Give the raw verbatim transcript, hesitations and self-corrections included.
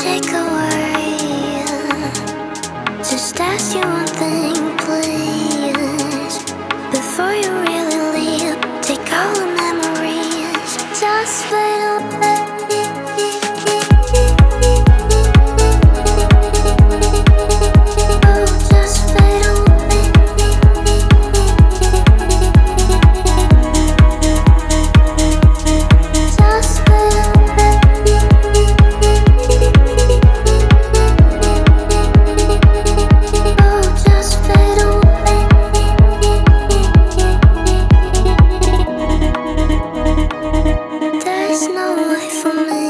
take a worry. Just ask you one thing, please. Before you really leave, take all the memories. Just fade away. Oh, just fade away. Just fade away. Oh, just fade away. There's no way for me